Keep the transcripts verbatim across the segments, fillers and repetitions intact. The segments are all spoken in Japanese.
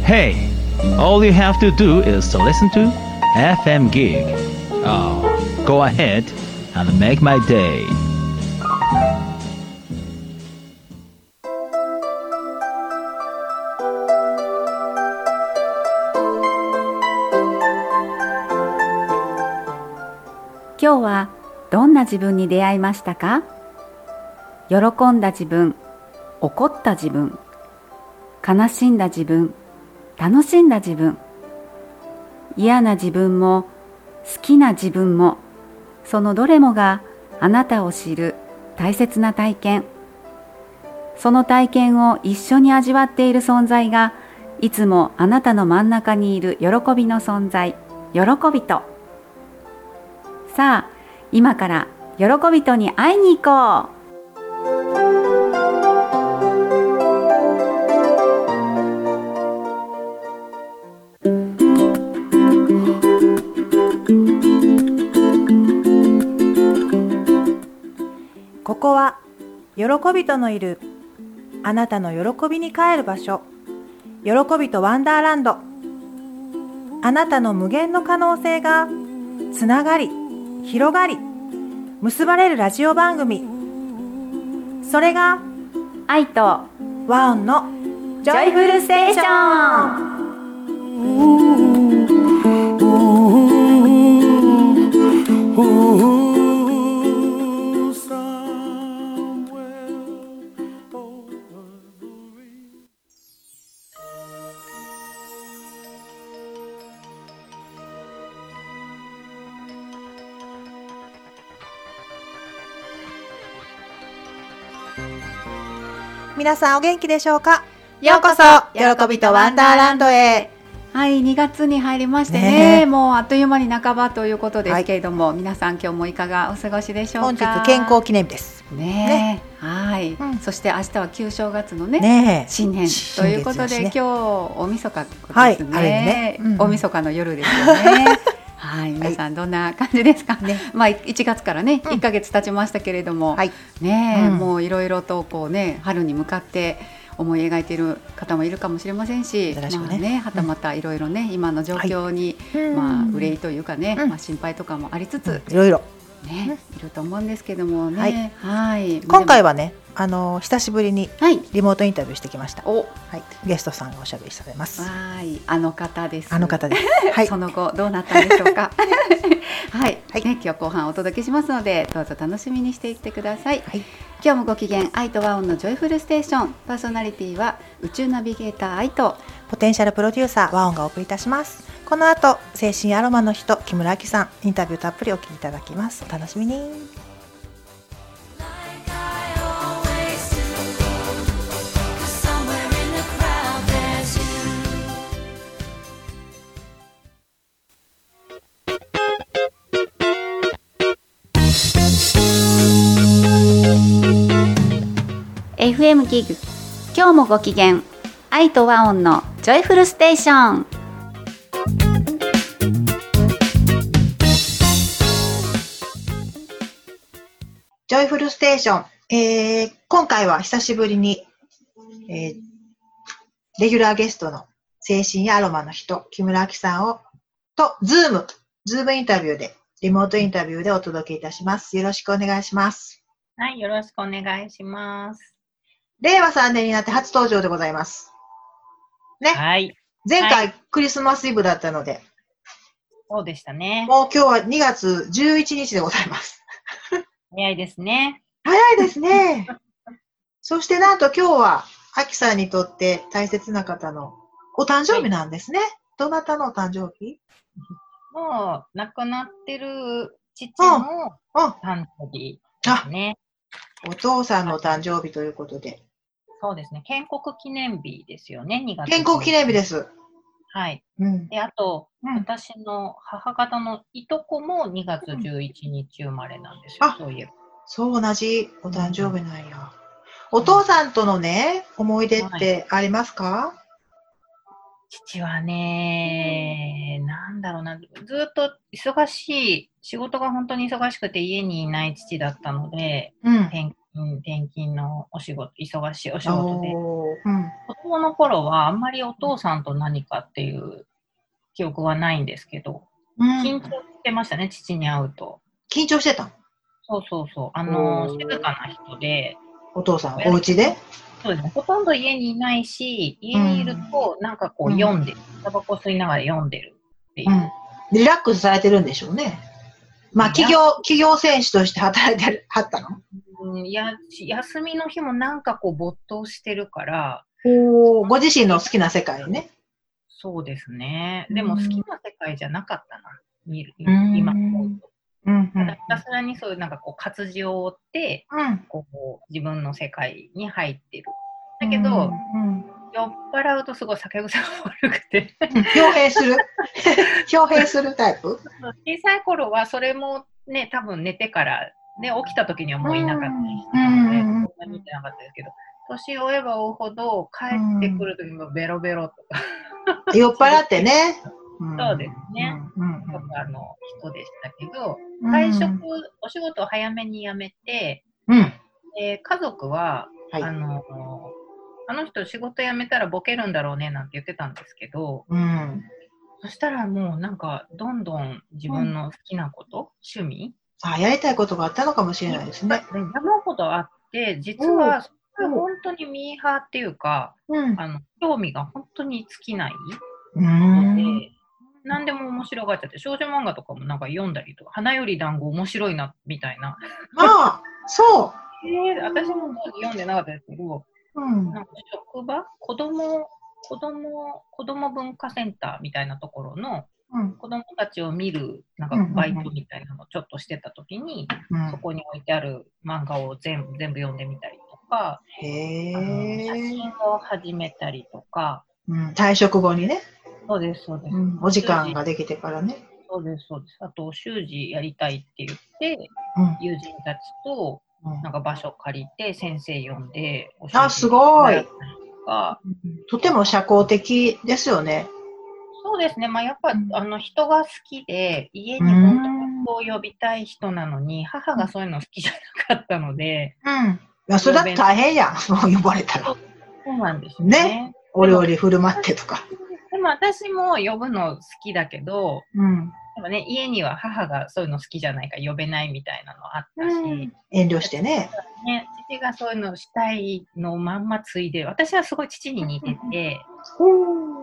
Hey, all you have to do is to listen to エフエム Gig. Oh, go ahead and make my day. 今日はどんな自分に出会いましたか？喜んだ自分、怒った自分、悲しんだ自分、楽しんだ自分、嫌な自分も好きな自分も、そのどれもがあなたを知る大切な体験。その体験を一緒に味わっている存在が、いつもあなたの真ん中にいる喜びの存在、喜びと。さあ、今から喜びとに会いに行こう。 ここは喜びとのいるあなたの喜びに帰る場所、喜びとワンダーランド。あなたの無限の可能性がつながり広がり結ばれるラジオ番組、それが愛と和音のジョイフルステーション。皆さんお元気でしょうか。ようこそ喜びとワンダーランドへ。 はい、にがつに入りましてね、 ねもうあっという間に半ばということですけれども、はい、皆さん今日もいかがお過ごしでしょうか。 本日健康記念日ですね。 ねはい、うん、そして明日は旧正月のね、 ね新年ということで、ね、今日大晦日ですね。 はい、あれね、 うん、大晦日の夜ですよね。はい、皆さんどんな感じですか、ね。まあいちがつからね、うん、いっかげつ経ちましたけれども、はい、ね、うん、もういろいろとこうね、春に向かって思い描いている方もいるかもしれませんし、ね、まあね、はたまたいろいろね、うん、今の状況に、はい、まあ憂いというかね、うん、まあ心配とかもありつつ、 いろいろね、いると思うんですけどもね。 はい、 はい、 今回はね、あの久しぶりにリモートインタビューしてきました。 はい、 はい、ゲストさんがおしゃべりされます。 はい、あの方です。 あの方です。はい、 その後どうなったんでしょうか。はい、はい、ね、今日後半お届けしますので、どうぞ楽しみにしていってください。はい、今日もご機嫌、愛と和音のジョイフルステーション。パーソナリティは宇宙ナビゲーター愛とポテンシャルプロデューサー和音がお送りいたします。この後、精神アロマの人木村明さん、インタビューたっぷりお聞きいただきます。お楽しみに。 エフエム ギグ、今日もご機嫌、愛と和音のジョイフルステーション。 ジョイフルステーション、えー、今回は久しぶりに、えー、レギュラーゲストの精神アロマの人木村明さんをとズームズームインタビューでリモートインタビューでお届けいたします。よろしくお願いします。 はい、よろしくお願いします。 れいわさんねんになって初登場でございます。ね。 はい。 前回、 はい、 クリスマスイブだったので。 そうでしたね。 もう今日はにがつじゅういちにちでございます。 早いですね。 早いですね。そしてなんと今日は、あきさんにとって大切な方のお誕生日なんですね。はい、どなたのお誕生日？ もう亡くなってる父の誕生日ですね。 お父さんの誕生日ということで。 そうですね。建国記念日ですよね、にがつ。 建国記念日です。 はい。 うん、 で、あと、 うん、 私の母方のいとこもにがつじゅういちにち生まれなんですよ。 あ、 そういえば。 そう、同じお誕生日なんや。うん、お父さんとのね、思い出ってありますか？はい、 父はね、なんだろうな、ずっと忙しい、仕事が本当に忙しくて家にいない父だったので、 うん、 転勤うん、転勤のお仕事、忙しいお仕事で、 うん、 子供の頃はあんまりお父さんと何かっていう記憶はないんですけど、 うん、 緊張してましたね、父に会うと。 緊張してたの？ そうそうそう。あの、静かな人で。 お父さん、お家で？ そうですね。ほとんど家にいないし、家にいると、なんかこう読んでる。タバコ吸いながら読んでるっていう、うん。 リラックスされてるんでしょうね。まあ、企業、企業選手として働いてはったの？ うん、や、休みの日もなんかこう没頭してるから。 おー、ご自身の好きな世界ね。 そうですね。でも好きな世界じゃなかったな。見る、今思うと。うんうん、ただひたすらにそういうなんかこう活字を追って、うん、こう自分の世界に入ってる。だけど、うんうん、酔っ払うとすごい酒癖が悪くて表変する表変するタイプ？ 小さい頃はそれもね、多分寝てからね、起きた時にはもういなかったりしたので、そんなに見てなかったですけど、年を追えば追うほど帰ってくる時もベロベロとか酔っ払ってね。 そうですね。うんうん、とかの人でしたけど、退職、お仕事を早めに辞めて、うん、で家族は、はい、あの、あの人仕事辞めたらボケるんだろうねなんて言ってたんですけど、うん、そしたらもうなんかどんどん自分の好きなこと、うん、趣味あ、やりたいことがあったのかもしれないですね。 山ほどあって、実はそれは本当にミーハーっていうか、うん、あの興味が本当に尽きないので、うん何でも面白がっちゃって、少女漫画とかもなんか読んだりとか、花より団子面白いな、みたいな。 ああ、そう。 えー、私も当時読んでなかったですけど、うん、なんか職場子供、子供、子供文化センターみたいなところの、うん、子供たちを見る、なんかバイトみたいなのをちょっとしてた時に、うん、そこに置いてある漫画を全部、全部読んでみたりとか、へー、あの写真を始めたりとか、 うん、退職後にね。 そうです、そうです、うん。 お時間ができてからね。 そうです、そうです。あと、習字やりたいって言って、うん、友人たちと、なんか場所借りて、先生呼んで、 お習字あ、すごい。とても社交的ですよね。 そうですね。まあ、やっぱ、うん、あの、人が好きで、家に本当に人を呼びたい人なのに、母がそういうの好きじゃなかったので。 うん。いや、それだって大変やん。もう呼ばれたら。 そうなんですよね。 ね。お料理振る舞ってとか。 でも私も呼ぶの好きだけど、うん、でもね、家には母がそういうの好きじゃないから呼べないみたいなのあったし、うん、 遠慮してね。 ね、父がそういうのしたいのをまんま継いで、私はすごい父に似てて、うん、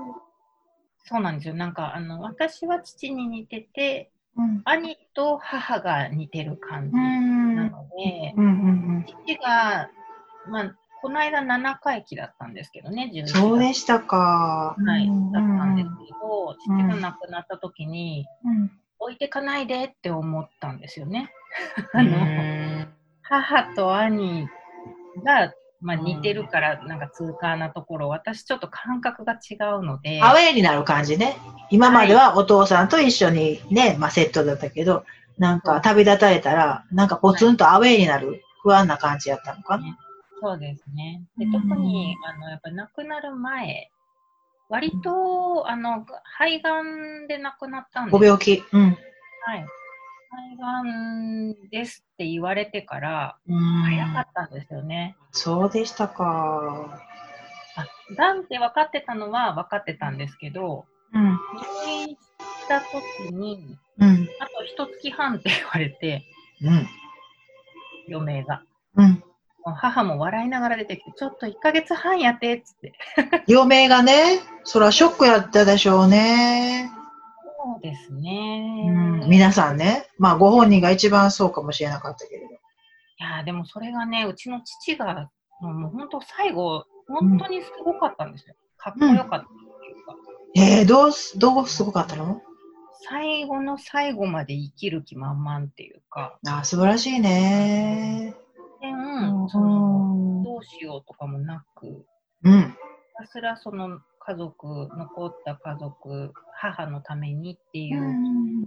そうなんですよ。なんかあの私は父に似てて、うん、兄と母が似てる感じなので、うんうんうん、父が、まあこの間ななかい忌だったんですけどね、 じゅういちがつ。そうでしたか。 はい、だったんですけど、父が亡くなった時に、うん、置いてかないでって思ったんですよね。あの母と兄が、まあ、似てるから、なんか痛快なところ、私ちょっと感覚が違うので。 アウェーになる感じね。今まではお父さんと一緒にね、まあセットだったけど、なんか旅立たれたら、なんかポツンとアウェーになる不安な感じやったのかな。 そうですね。で、特に、あの、やっぱ亡くなる前、割と、あの、肺がんで亡くなったんです。 ご病気。うん。はい。 肺がんですって言われてから、早かったんですよね。 そうでしたか。 あ、がんって分かってたのは分かってたんですけど、うん。入院した時に、うん。あと一月半って言われて、うん。余命が。うん。母も笑いながら出てきて、ちょっといっかげつはんやってっつって。 余命がね、そらショックやったでしょうね。 そうですね、 うん。皆さんね、まあご本人が一番そうかもしれなかったけれど。いやでもそれがね、うちの父が、もう本当最後、本当にすごかったんですよ。かっこよかったっていうか。 うん、えー、どう、どうすごかったの？ 最後の最後まで生きる気満々っていうか。 あ、素晴らしいね。 うん、そのどうしようとかもなく、うん、ひたすらその家族、残った家族、母のためにっていう、うん、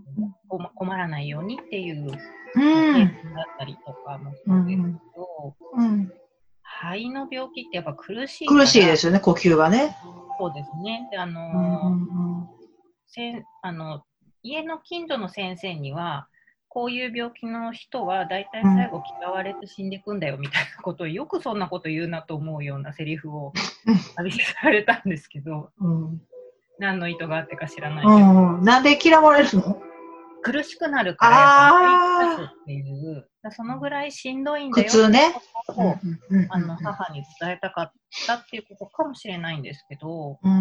困らないようにっていう経験だったりとかもそうですけど、うんうん、肺の病気ってやっぱ苦しいから。 苦しいですよね、呼吸はね。 そうですね。で、あの、うんうんうん、せあの家の近所の先生には、 こういう病気の人は大体最後嫌われて死んでいくんだよみたいなことを、よくそんなこと言うなと思うようなセリフを浴びせられたんですけど、うん、何の意図があってか知らないけど、 うんうん、なんで嫌われるの？ 苦しくなるからやっぱりっていう、そのぐらいしんどいんだよ苦痛ね、 を、あの母に伝えたかったっていうことかもしれないんですけど、 うん、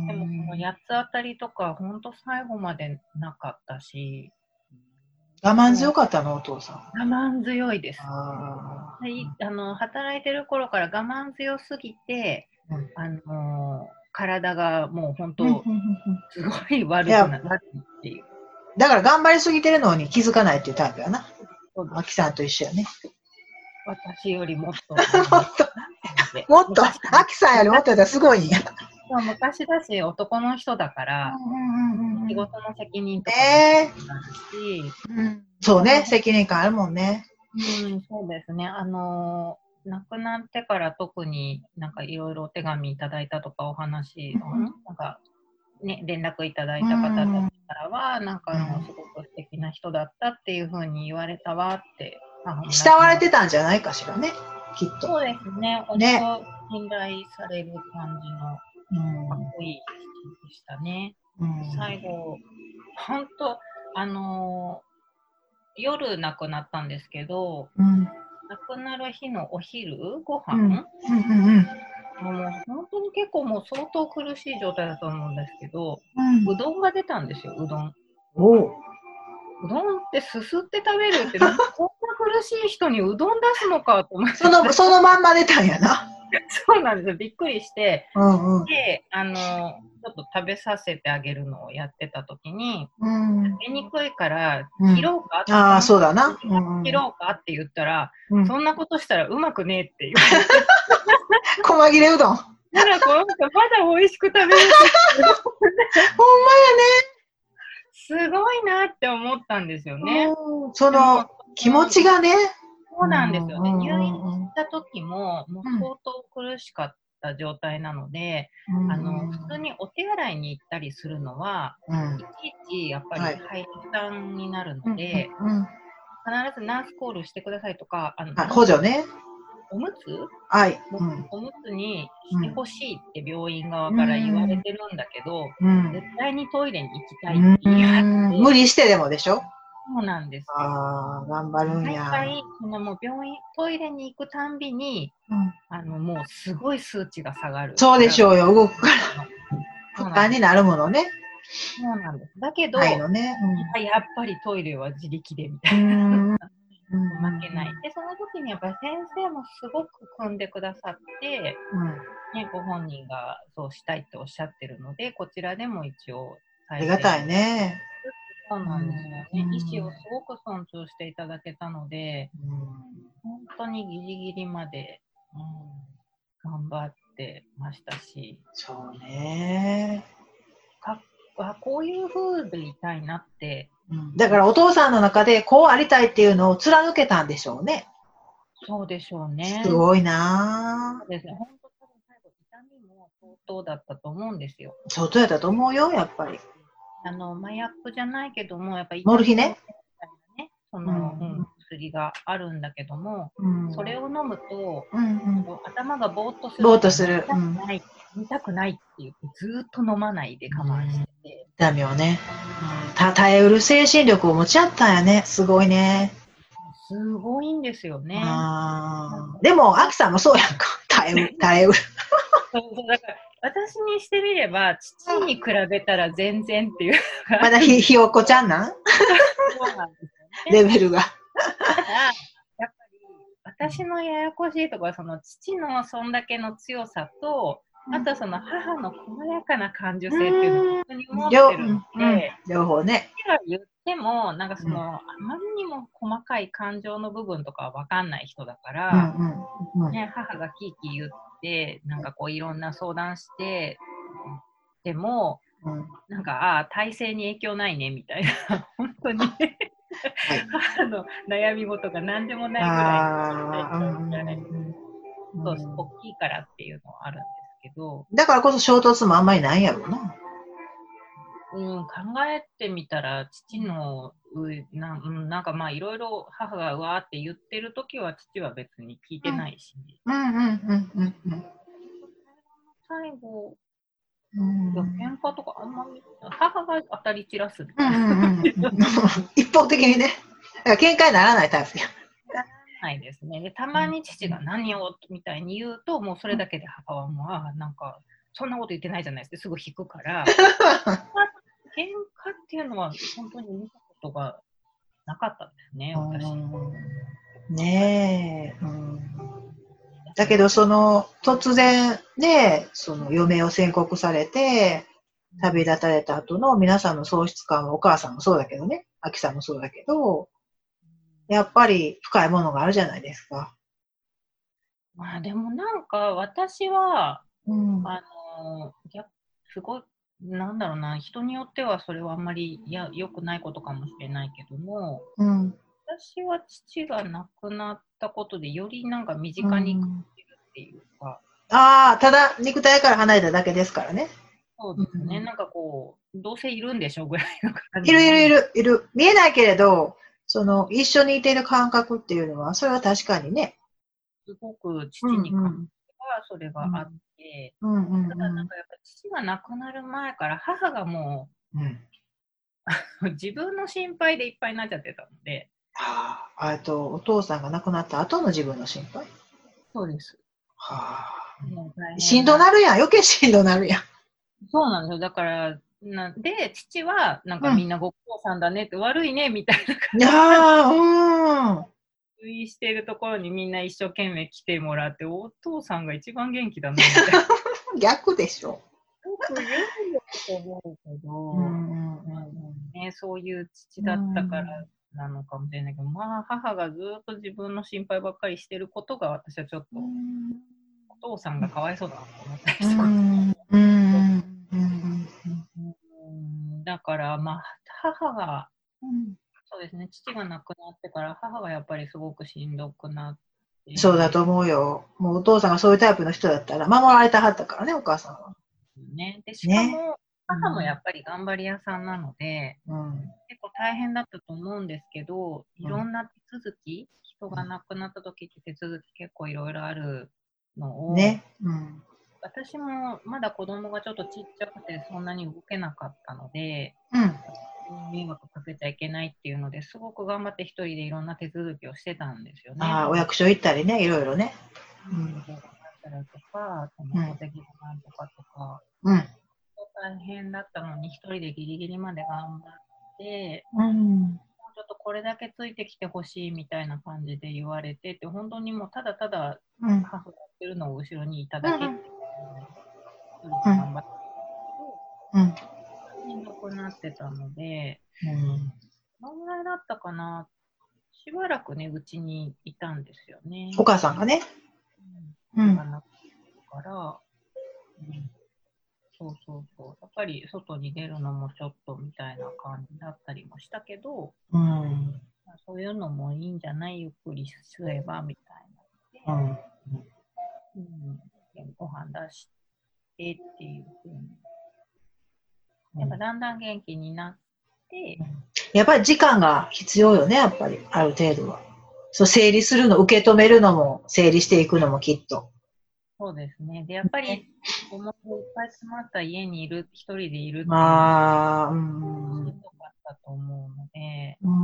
でもこのやつ当たりとか本当最後までなかったし、 我慢強かったのお父さん？ 我慢強いです。ああの働いてる頃から我慢強すぎて、うん、あの体がもう本当すごい悪くなるっていう。 だから頑張りすぎてるのに気づかないっていうタイプやな。あきさんと一緒やね。 私よりもっと。 もっと、もっと、あきさんよりもっとやったらすごいんや。 昔だし、男の人だから、仕事の責任とかもあるし、 えーうん、そうね、責任感あるもんね。 うん、そうですね。あの、亡くなってから特になんかいろいろお手紙いただいたとかお話、うん、なんか、ね、連絡いただいた方たちからは、なんかあのすごく素敵な人だったっていうふうに言われたわって。 慕われてたんじゃないかしらね、きっと。 そうですね。ね、信頼される感じのかっこいい人でしたね。うん、最後、本当あのー、夜亡くなったんですけど、うん、亡くなる日のお昼ご飯、うんうんうんうんもう本当に結構もう相当苦しい状態だと思うんですけど、うん、うどんが出たんですよ、うどん。 おう。 うどんってすすって食べるって、こんな苦しい人にうどん出すのかと思って。 その、そのまんま出たんやな。 そうなんですよ、びっくりして。 うんうん、 で、あの、ちょっと食べさせてあげるのをやってた時に、うん、食べにくいから切ろうかって、 うん、ああ、そうだな。 うん、切ろうかって言ったら、うん、そんなことしたらうまくねえって言われて。 細切れうどん。 だからこの人まだ美味しく食べる。ほんまやね。すごいなって思ったんですよね。 その気持ちがね。 そうなんですよね。入院した時も、もう相当苦しかった状態なので、うん、あの普通にお手洗いに行ったりするのは、うん、いちいちやっぱり負担になるので、はいうんうん、必ずナースコールしてくださいとか、あの補助ね。 おむつ、 はいうん、おむつにしてほしいって病院側から言われてるんだけど、うん、絶対にトイレに行きたいって言われて、うん、 無理してでもでしょ？ そうなんです。 ああ、頑張るんや。 毎回、そのもう病院、トイレに行くたんびに、うん、あのもうすごい数値が下がる。 そうでしょうよ、動くから。負担になるものね。 そうなんです。だけど、 はいのねうん、やっぱりトイレは自力でみたいな。負けない。で、その時にやっぱり先生もすごく組んでくださって、うんね、ご本人がそうしたいっておっしゃってるので、こちらでも一応ありがたいね。 そうなんですよね。うん、意思をすごく尊重していただけたので、うん、本当にギリギリまで、うん、頑張ってましたし。 そうね。 かあこういう風でいたいなって。 うん、だからお父さんの中でこうありたいっていうのを貫けたんでしょうね。 そうでしょうね。 すごいなぁ。 そうですね。本当多分最後痛みも相当だったと思うんですよ。 相当やったと思うよ、やっぱり。 あの麻薬じゃないけども、やっぱりモルヒネ、 ね、その、うんうん、薬があるんだけども、うん、それを飲むと、うんうん、頭がぼーっとする。 ぼーっとする。 見たくないって言ってずっと飲まないで我慢してて。 痛みをね、うん、た耐えうる精神力を持ち合ったんやね。すごいね。 すごいんですよね。 あでもアキさんもそうやんか。耐えうる耐えうる。 そうだから私にしてみれば父に比べたら全然っていうまだひひよこちゃんなんそうなんですよね。 レベルが。 ただやっぱり私のややこしいところはその父のそんだけの強さと。あとはその母の細やかな感受性っていうのを本当に思ってるので、 両方ね。 言ってもなんかその、うん、あまりにも細かい感情の部分とかは分かんない人だから、うんうんうんね、母がキーキー言ってなんかこういろんな相談してでも、うん、なんかああ体制に影響ないねみたいな本当に母の悩み事が何でもないぐらいそう大きいからっていうのはあるんですけど、 だからこそ衝突もあんまりないやろうな。 うん、考えてみたら父のうな、なんかまあいろいろ母がうわーって言ってるときは父は別に聞いてないし、 うんうんうんうんうん。 最後、 うん、 喧嘩とかあんまり母が当たり散らすみうたいな。 んうんうん、一方的にね、だから喧嘩にならないタイプや。 ないですね。でたまに父が何をみたいに言うと、もうそれだけで母はもう、あなんかそんなこと言ってないじゃないですか、すぐ引くから。喧嘩っていうのは本当に見たことがなかったですね、私。 ねえ、うん。だけどその突然ね、その余命を宣告されて旅立たれた後の皆さんの喪失感はお母さんもそうだけどね、あきさんもそうだけど、やっぱり深いものがあるじゃないですか。 まあでもなんか私は、 うん、 あのやすごいなんだろうな、人によってはそれはあんまりや良くないことかもしれないけども、 うん、 私は父が亡くなったことでよりなんか身近に感じるっていうか、 うん、ああ、ただ肉体から離れただけですからね。 そうですね、うん、なんかこうどうせいるんでしょうぐらいの感じ。 いるいるいるいる、見えないけれど、その一緒にいている感覚っていうのはそれは確かにね。 すごく父に感じはそれがあって、ただなんかやっぱ父が亡くなる前から母がもう、うん、自分の心配でいっぱいになっちゃってたので。 はあ、あとお父さんが亡くなった後の自分の心配。 そうです。 はあ。しんどなるやん、余計しんどなるやん。 そうなんですよ。だからなんで父はなんかみんなご苦労さんだねって、うん、悪いねみたいな感じで。いやー、うん。入院しているところにみんな一生懸命来てもらって、お父さんが一番元気だなみたいな。 逆でしょ。 よく言うんだと思うけど、うんうんうんね、そういう父だったからなのかもしれないけど、まあ母がずっと自分の心配ばっかりしてることが私はちょっと、お父さんがかわいそうだなと思ったりした。だからまあ母が、うん、そうですね、父が亡くなってから母がやっぱりすごくしんどくなって。 そうだと思うよ。もうお父さんがそういうタイプの人だったら守られたはったからね、お母さんは。 ね、でしかも、ね、母もやっぱり頑張り屋さんなので、うん、結構大変だったと思うんですけど、いろんな手続き、うん、人が亡くなった時って手続き結構いろいろあるのを、ね、うん、私もまだ子供がちょっとちっちゃくてそんなに動けなかったので、うん、迷惑かけちゃいけないっていうのですごく頑張って一人でいろんな手続きをしてたんですよね。 ああ、お役所行ったりね、いろいろね。 うん、とか、その戸籍のなんとかとか、うん、大変だったのに一人でギリギリまで頑張って、うん、もうちょっとこれだけついてきてほしいみたいな感じで言われてって、本当にもうただただ母がやってるのを後ろにいただけって、うん、頑張ってたんですけど、うん、しんどくなってたので、うん、どのぐらいだったかな、しばらくね、うちにいたんですよね。 お母さんがね。 うん。から、うん、そうそうそう。やっぱり外に出るのもちょっとみたいな感じだったりもしたけど、うん、そういうのもいいんじゃない、ゆっくりすればみたいな。うん。うん、ご飯出してっていうふうに。やっぱだんだん元気になって、うん、 やっぱり時間が必要よね、やっぱり、ある程度は。そう、整理するの、受け止めるのも、整理していくのもきっと。 そうですね。で、やっぱり、子供がいっぱい詰まった家にいる、一人でいるっていうのは、うん。 しんどかったと思うので。 うん。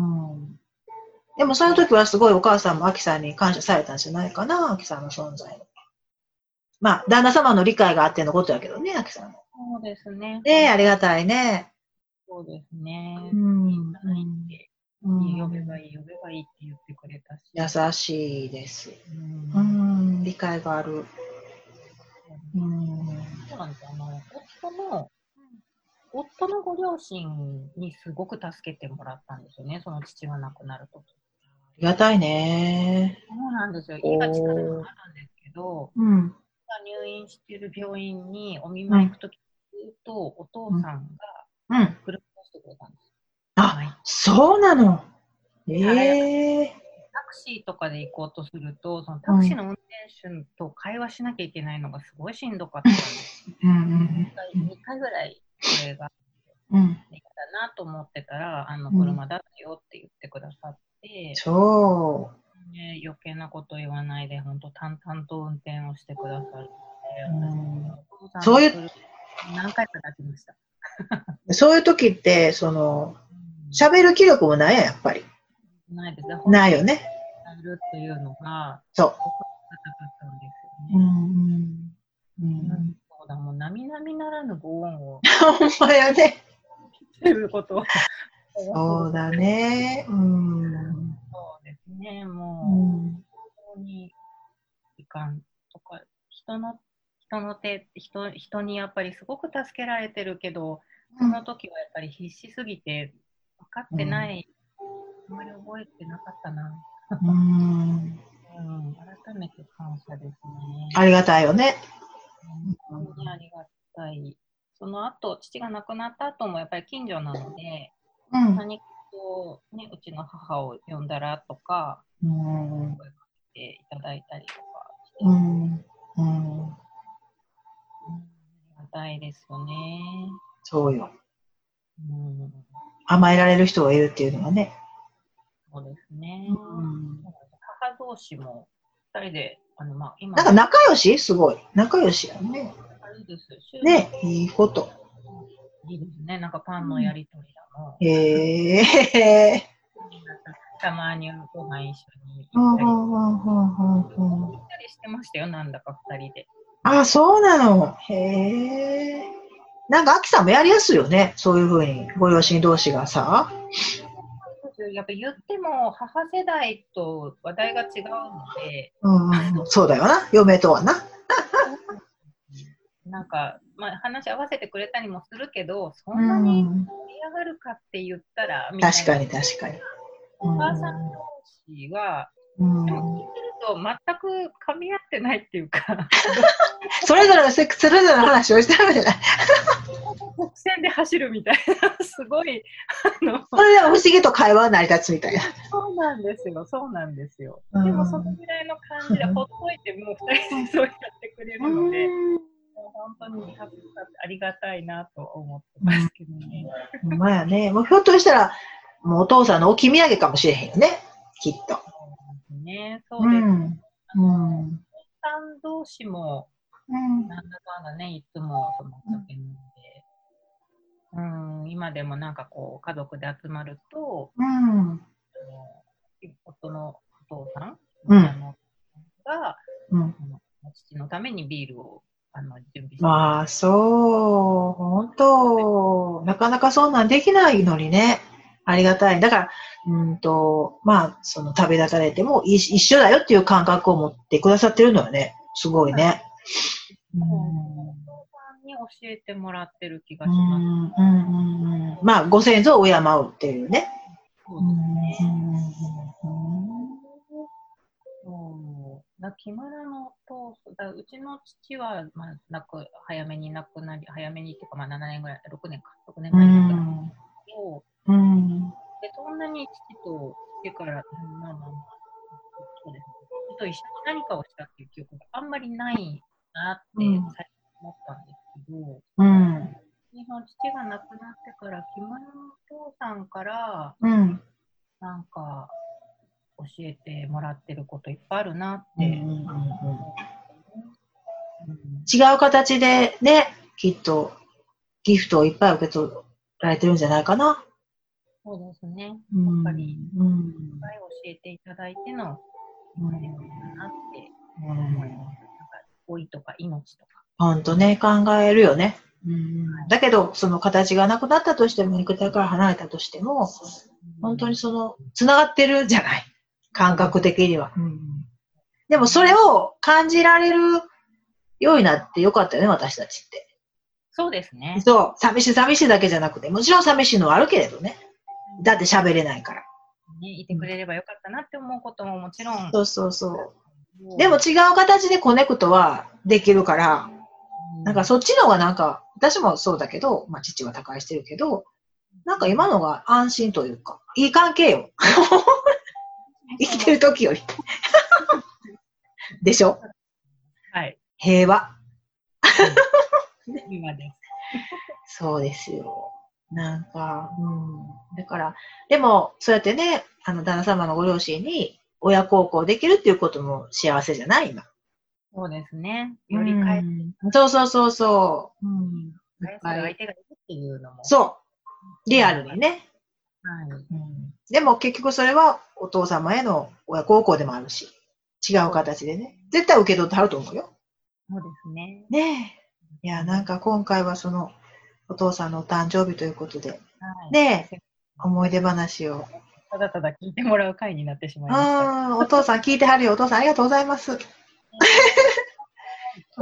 でも、その時はすごいお母さんもアキさんに感謝されたんじゃないかな、アキさんの存在に。まあ、旦那様の理解があってのことやけどね、アキさんも。 そうですね。 ねえ、ありがたいね。 そうですね。うん。いいんじゃないって。うん、呼べばいい、呼べばいいって言ってくれたし。 優しいです。うん、うん、理解がある。 うん、そうなんですよ。あの、夫の、夫のご両親にすごく助けてもらったんですよね、その父が亡くなるとき。 ありがたいね。 そうなんですよ。家が近くにあるんですけど、うん、入院している病院にお見舞い行くときずっとお父さんが車をしてくれたんです。 うん、あ、そうなの。ええー。 タクシーとかで行こうとすると、そのタクシーの運転手と会話しなきゃいけないのがすごいしんどかったんです。うんうんうん、にかいぐらいそれが、うん、 なと思ってたら、あの車だったよって言ってくださって、 そう。 ね、余計なこと言わないで、本当淡々と運転をしてくださって、 うん、そういう、 何回か立ちました。 そういう時って、その、喋る気力もないやん、やっぱり。 ないです。 ないよね。 るっていうのが、 そう。 高かったんですよね。うんうんうん、そうだ、もう並々ならぬご恩を。 ほんまやね。 っていうことそうだね。うん。 そうですね。もう、うん、本当にいかんとか、人の人の手人人にやっぱりすごく助けられてるけど、その時はやっぱり必死すぎて分かってない、うん、あんまり覚えてなかったな。うん、うん、改めて感謝ですね。 ありがたいよね。 本当にありがたい。その後、父が亡くなった後もやっぱり近所なので、うん、何かと、ね、うちの母を呼んだらとか、うん、声かけていただいたりとかして、うんうん、ありがたいですよね。 そうよ。うん、甘えられる人がいるっていうのはね。 そうですね。うん、母同士もふたりで、あのまあ今なんか仲良しすごい。仲良しやね。 いいです。 ね、いいこと。 いいですね。なんかパンのやりとりだの。 へえー。 たまにご飯一緒に行ったり。行ったりしてましたよ、なんだかふたりで。 あ、そうなの。へえ。なんか、アキさんもやりやすいよね。そういうふうに、ご両親同士がさ。 やっぱ言っても、母世代と話題が違うので。 うん、そうだよな。嫁とはな。 なんか、まあ、話合わせてくれたりもするけど、そんなに盛り上がるかって言ったら、みたいな。 確かに確かに。 お母さん同士は、うん、でも聞いてると全く噛み合ってないっていうか。 それぞれのセックス、それぞれの話をしたわけじゃない。 国線で走るみたいな、すごい、 あの。それでも不思議と会話が成り立つみたいな。 そうなんですよ、そうなんですよ。うん、でもそのぐらいの感じでほっといてもふたりでそうやってくれるので、本当にありがたいなと思ってますけどね。 ほんまやね。もうひょっとしたら、もうお父さんの置き土産かもしれへんよね、きっと。 そうですね、そうです。うん。うん。お父さん同士も、うん、なんだかんだね、いつもその酒飲んで、うん、今でもなんかこう、家族で集まると、うん、夫のお父さん、うん、が、うん、父のためにビールをあの準備して。 まあ、そう、本当、なかなかそんなんできないのにね。ありがたい。だから、うんと、まあ、その旅立たれても一緒だよっていう感覚を持ってくださってるのよね。すごいね。 お父さんに教えてもらってる気がします。うんうんうん、まあ、ご先祖を敬うっていうね。 そうですね。だ木村のとだうちの父は、まあ、亡く早めに亡くなり、早めにっていうか、まあ、ななねんぐらい、ろくねんか、ろくねんまえに亡くなったんですけど、うん、でそんなに父と父から、まあまあまあ、そうですね、父と一緒に何かをしたっていう記憶があんまりないなって最近思ったんですけど、うん、日本父が亡くなってから、木村のお父さんから、うん、なんか、教えてもらってることいっぱいあるなって、うんうんうんうん、 違う形でね、きっとギフトをいっぱい受け取られてるんじゃないかな。 そうですね。やっぱり、うん、いっぱい教えていただいての今でもだなって思います。なんか老いとか命とか。 本当ね、考えるよね。うん、だけど、その形がなくなったとしても、肉体から離れたとしても、本当にその、つながってるじゃない。感覚的には、うん。でもそれを感じられるようになってよかったよね、私たちって。 そうですね。 そう、寂しい寂しいだけじゃなくて、もちろん寂しいのはあるけれどね。だって喋れないから。 ね、いてくれればよかったなって思うことももちろん。 そうそうそう。でも違う形でコネクトはできるから、うん、なんかそっちの方がなんか、私もそうだけど、まあ父は他界してるけど、なんか今のが安心というか、いい関係よ。生きてる時より。でしょ？ はい。 平和。 今です。 そうですよ。 なんか、うん。だから、でも、そうやってね、あの、旦那様のご両親に親孝行できるっていうことも幸せじゃない今。 そうですね。より返す。 うん、そうそうそうそう。うん。 返す相手がいるっていうのも。 そう。リアルにね。 はい。 うん、でも結局それはお父様への親孝行でもあるし、違う形でね。絶対受け取ってはると思うよ。 そうですね。 ねえ。いや、なんか今回はその、お父さんのお誕生日ということで、はい、ねえ、思い出話を。 ただただ聞いてもらう回になってしまいました。 うん、お父さん聞いてはるよ。お父さんありがとうございます。うん、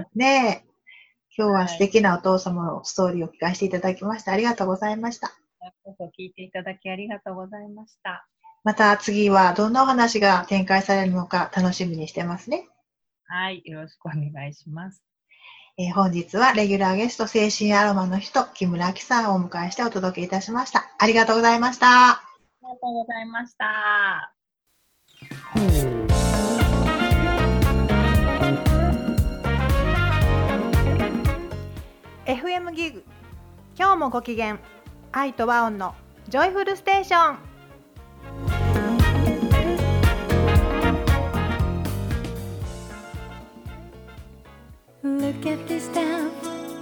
ねえ。今日は素敵なお父様のストーリーを聞かせていただきました。ありがとうございました。 聞いていただきありがとうございました。 また次はどんなお話が展開されるのか楽しみにしてますね。 はい、よろしくお願いします。 えー、本日はレギュラーゲスト精神アロマの人木村明さんをお迎えしてお届けいたしました。ありがとうございました。 ありがとうございました。 エフエム ギグ、今日もご機嫌、愛と和音のジョイフルステーション。 Look at this stuff,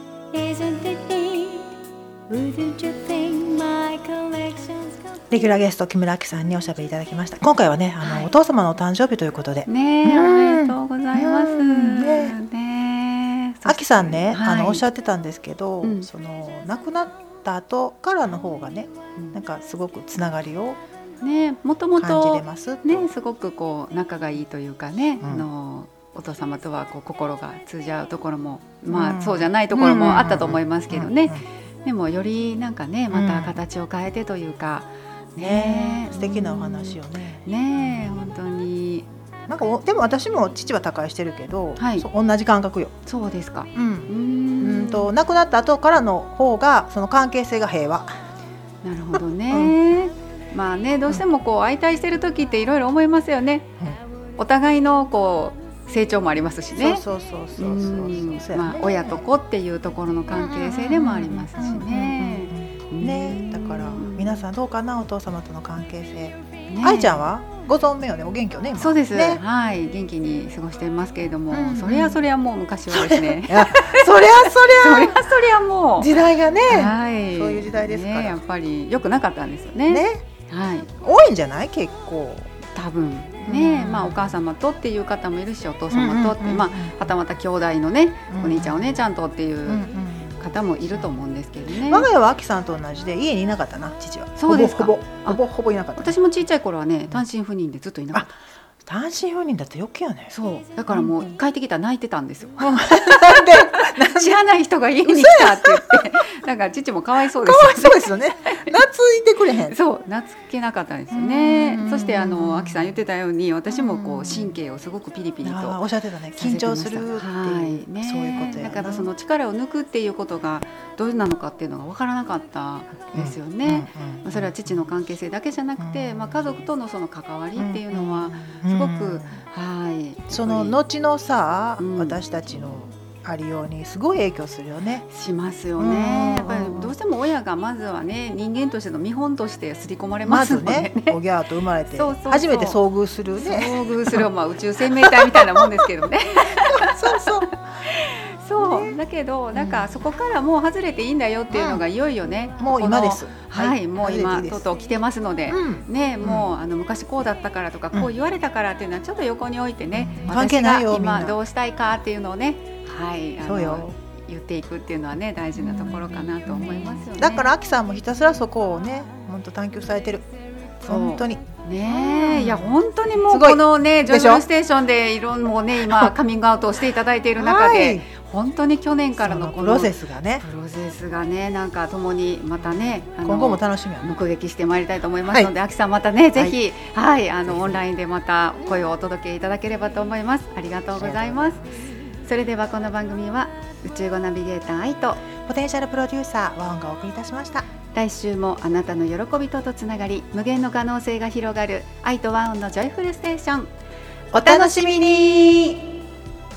isn't it neat? Wouldn't you think my collection's complete? レギュラーゲスト木村明さんにおしゃべりいただきました。今回はね、あの、はい、お父様のお誕生日ということでねえ、おめでとうございます。 ねねえ、明さんね、はい、あのおっしゃってたんですけど、 うん、 その亡くなった後からの方がね、うん、なんかすごくつながりをね、もともと感じれますね、すごくこう仲がいいというかね、 うん、 あのお父様とはこう心が通じ合うところも、まあ、うん、そうじゃないところもあったと思いますけどね、でもよりなんかね、また形を変えてというか、 うん、ね、素敵なお話をね、 ね、本当になんかでも私も父は他界してるけど、 はい、 同じ感覚よ。 そうですか。 うん、うんと亡くなった後からの方がその関係性が平和。 なるほどね、うん、まあね、どうしてもこう相対してる時っていろいろ思いますよね、うん、お互いのこう成長もありますしね。 そうそうそうそうそう、 まあ、親と子っていうところの関係性でもありますしね。 ね、だから皆さんどうかな、お父様との関係性。ね、愛ちゃんはご存命よね、お元気よね今。 そうです、 ね、 はい、元気に過ごしていますけれども、うんうん、それはそれはもう昔はですね、 そりゃそりゃそりゃそりゃもう時代がね、 はい、 そういう時代ですから、 ね、やっぱり良くなかったんですよね。 ね、 はい、 多いんじゃない結構多分ね、うん、まあ、お母様とっていう方もいるし、お父様とって、うんうんうん、まあ、はたまた兄弟のね、うん、お兄ちゃんお姉ちゃんとっていう方もいると思うんですけどね。 我が家はあきさんと同じで家にいなかったな、父は。 そうですか。 ほぼほぼほぼいなかった。 私も小さい頃はね、単身赴任でずっといなかった。 単身赴任だって余計やね。 そう、だからもう帰ってきたら泣いてたんですよ。 なんで知らない人が家に来たって言ってなんか父もかわいそうですよね。 かわいそうですよね。懐いてくれへん。 そう、懐けなかったですよね。そしてあのあきさん言ってたように、私もこう神経をすごくピリピリとおっしゃってたね、緊張するっていう、はいね、そういうことやな。 だからその力を抜くっていうことがどうなのかっていうのが分からなかったですよね。うんうんうん、まあ、それは父の関係性だけじゃなくて、うん、まあ、家族とのその関わりっていうのはすごく、うん、はい、 その後のさ、うん、私たちのありようにすごい影響するよね。 しますよね。やっぱりどうしても親がまずはね、人間としての見本として刷り込まれますのでね。 まずね、おぎゃーと生まれてそうそうそう、初めて遭遇するね。 遭遇する、まあ、宇宙生命体みたいなもんですけどね。 そうそうそう、ね、だけどなんかそこからもう外れていいんだよっていうのがいよいよね、 うん、もう今です。 はい、はい、もう今とうとう来てますので、うん、ね、もう、うん、あの昔こうだったからとか、こう言われたからっていうのはちょっと横に置いてね、 うん、私が今どうしたいかっていうのをね、はい、あのそうよ、 言っていくっていうのはね、大事なところかなと思いますよね。 だからあきさんもひたすらそこをね、本当探求されてる。本当にね、いや本当にもうこのね、ジョイフルステーションでいろんなもうね、今カミングアウトをしていただいている中で、はい、本当に去年からのこのプロセスがね、 プロセスがね、なんか共にまたね、あの今後も楽しみやね、 目撃してまいりたいと思いますので、はい、あきさんまたね、ぜひ、はい、はい、あのオンラインでまた声をお届けいただければと思います。ありがとうございます。それではこの番組は宇宙語ナビゲーター愛とポテンシャルプロデューサーワンがお送りいたしました。 来週もあなたの喜びととつながり、無限の可能性が広がる愛とワンのジョイフルステーション、お楽しみに。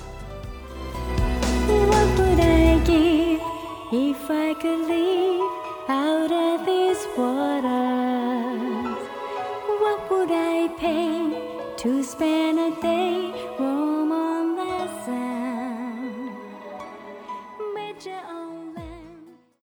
What would I give if I could live out of these waters. What would I pay to spend a day